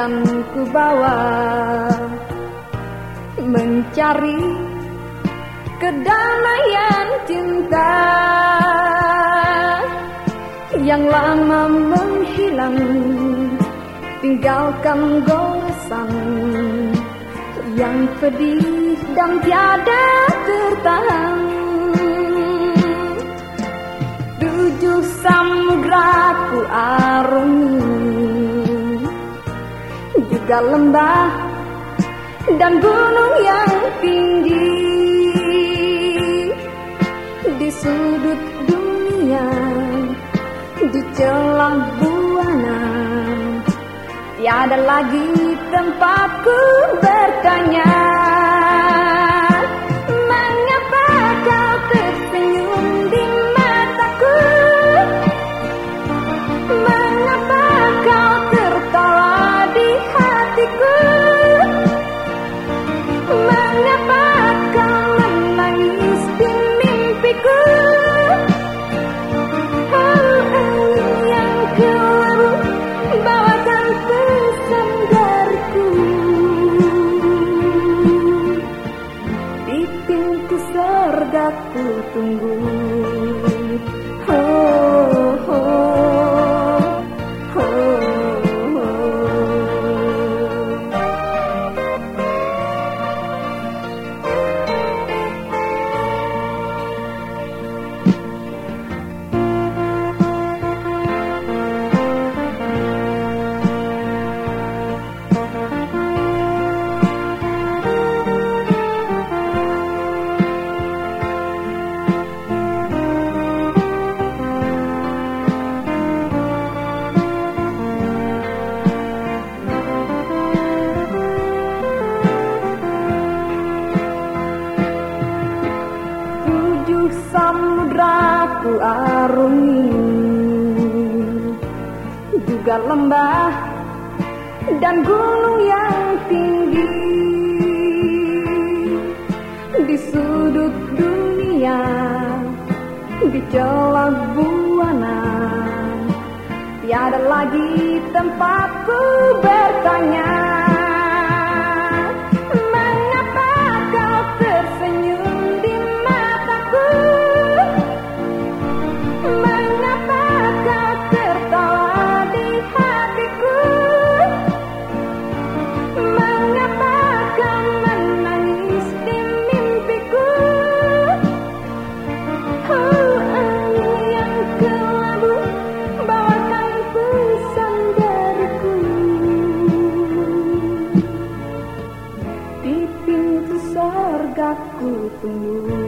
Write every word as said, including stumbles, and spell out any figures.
akan ku bawa mencari kedamaian cinta yang lama menghilang, tinggalkan goresan yang pedih dan tiada tertahan. Tujuh samudra ku arungi, juga lembah dan gunung yang tinggi. Di sudut dunia, di celah buana, tiada lagi tempatku bertanya. Mengapa kau tersenyum di mataku? Mengapa kau tertawa di hatiku? Mengapa kau menangis di mimpiku? Oh, angin yang kelabu, bawakan pesan dariku. Di pintu surga ku tunggu. Oh, oh, oh, oh. Tujuh samudra ku arungi, juga lembah dan gunung yang tinggi. Di sudut dunia, di celah buana, tiada lagi tempatku bertanya. Mengapa kau tersenyum di mataku? Mengapa kau tertawa di hatiku? Mengapa kau menangis di mimpiku? Oh, angin yang kelabu, bawakan pesan dariku. Di pintu surga ku tunggu.